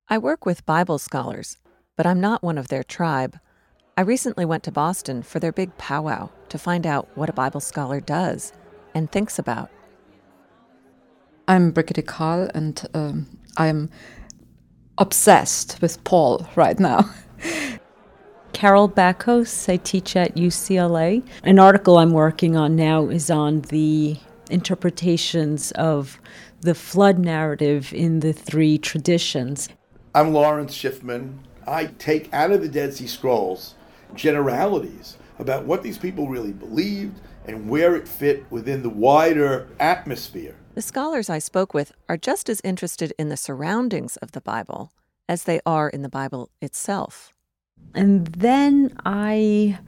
I work with Bible scholars, but I'm not one of their tribe. I recently went to Boston for their big powwow to find out what a Bible scholar does and thinks about. I'm Brigitte Karl, and I'm obsessed with Paul right now. Carol Backos, I teach at UCLA. An article I'm working on now is on the interpretations of the flood narrative in the three traditions. I'm Lawrence Schiffman. I take out of the Dead Sea Scrolls generalities about what these people really believed and where it fit within the wider atmosphere. The scholars I spoke with are just as interested in the surroundings of the Bible as they are in the Bible itself. And then I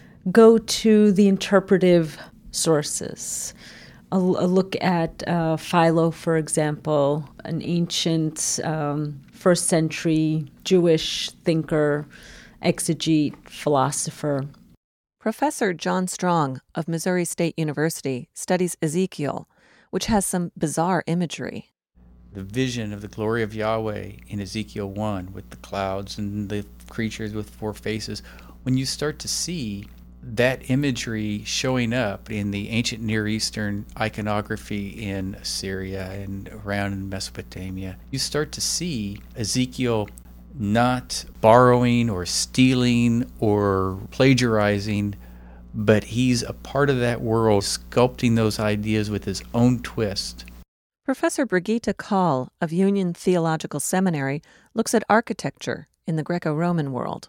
go to the interpretive sources. A look at Philo, for example, an ancient first century Jewish thinker, exegete, philosopher. Professor John Strong of Missouri State University studies Ezekiel, which has some bizarre imagery. The vision of the glory of Yahweh in Ezekiel 1 with the clouds and the creatures with four faces, when you start to see that imagery showing up in the ancient Near Eastern iconography in Assyria and around in Mesopotamia, you start to see Ezekiel not borrowing or stealing or plagiarizing, but he's a part of that world, sculpting those ideas with his own twist. Professor Brigitte Karl of Union Theological Seminary looks at architecture in the Greco-Roman world.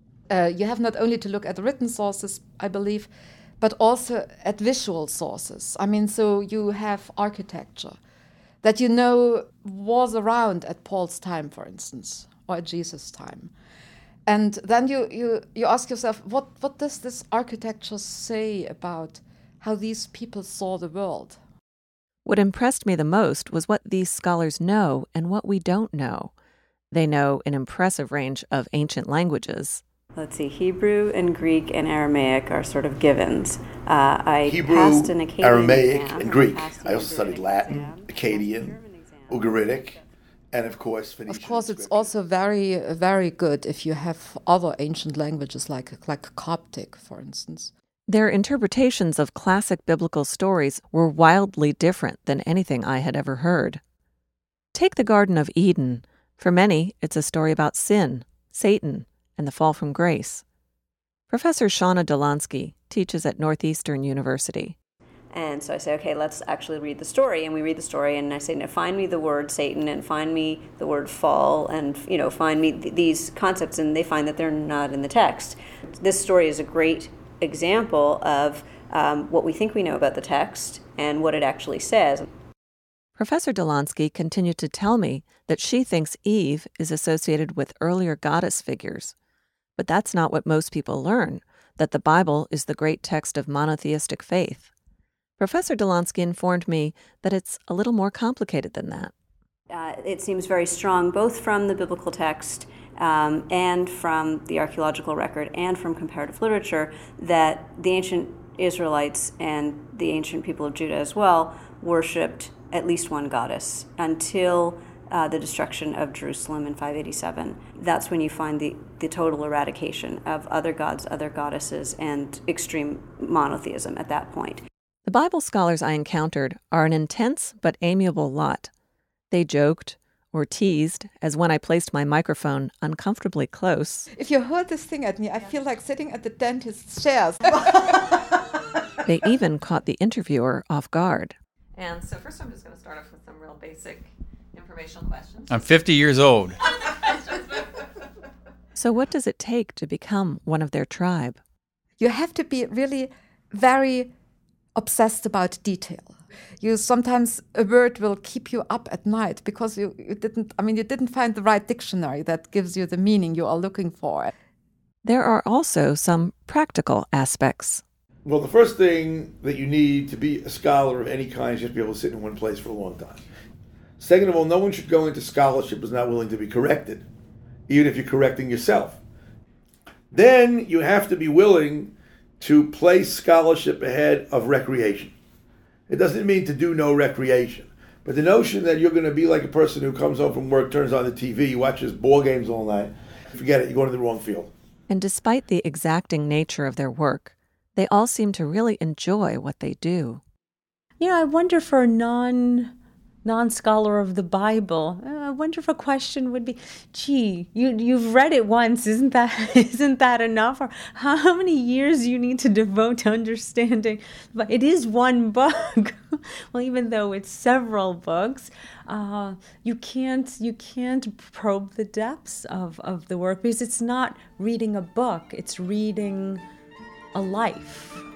You have not only to look at written sources, I believe, but also at visual sources. So you have architecture that you know was around at Paul's time, for instance, or at Jesus' time. And then you ask yourself, what does this architecture say about how these people saw the world? What impressed me the most was what these scholars know and what we don't know. They know an impressive range of ancient languages. Let's see, Hebrew and Greek and Aramaic are sort of givens. Hebrew, passed an Akkadian Aramaic, exam. and Greek. I also studied Latin, Akkadian, Ugaritic, and of course Phoenician. Of course, it's also very, very good if you have other ancient languages like Coptic, for instance. Their interpretations of classic biblical stories were wildly different than anything I had ever heard. Take the Garden of Eden. For many, it's a story about sin, Satan, and the fall from grace. Professor Shauna Dolansky teaches at Northeastern University. And so I say, okay, let's actually read the story. And we read the story, and I say, now find me the word Satan, and find me the word fall, and find me these concepts, and they find that they're not in the text. This story is a great example of what we think we know about the text and what it actually says. Professor Dolansky continued to tell me that she thinks Eve is associated with earlier goddess figures. But that's not what most people learn, that the Bible is the great text of monotheistic faith. Professor Dolansky informed me that it's a little more complicated than that. It seems very strong, both from the biblical text and from the archaeological record and from comparative literature, that the ancient Israelites and the ancient people of Judah as well worshipped at least one goddess until the destruction of Jerusalem in 587. That's when you find the total eradication of other gods, other goddesses, and extreme monotheism at that point. The Bible scholars I encountered are an intense but amiable lot. They joked or teased as when I placed my microphone uncomfortably close. If you hold this thing at me, I feel like sitting at the dentist's chairs. They even caught the interviewer off guard. And so first I'm just going to start off with some real basic informational questions. I'm 50 years old. So what does it take to become one of their tribe? You have to be really very obsessed about detail. Sometimes a word will keep you up at night because you didn't find the right dictionary that gives you the meaning you are looking for. There are also some practical aspects. Well, the first thing that you need to be a scholar of any kind is just be able to sit in one place for a long time. Second of all, no one should go into scholarship who's not willing to be corrected, even if you're correcting yourself. Then you have to be willing to place scholarship ahead of recreation. It doesn't mean to do no recreation, But the notion that you're going to be like a person who comes home from work, turns on the TV, watches ball games all night, forget it, you're going to the wrong field. And despite the exacting nature of their work, they all seem to really enjoy what they do. I wonder for a non-scholar of the Bible, I wonder if a question would be, gee, you've read it once, isn't that enough? Or how many years do you need to devote to understanding? But it is one book. Well, even though it's several books, you can't probe the depths of the work, because it's not reading a book, it's reading a life.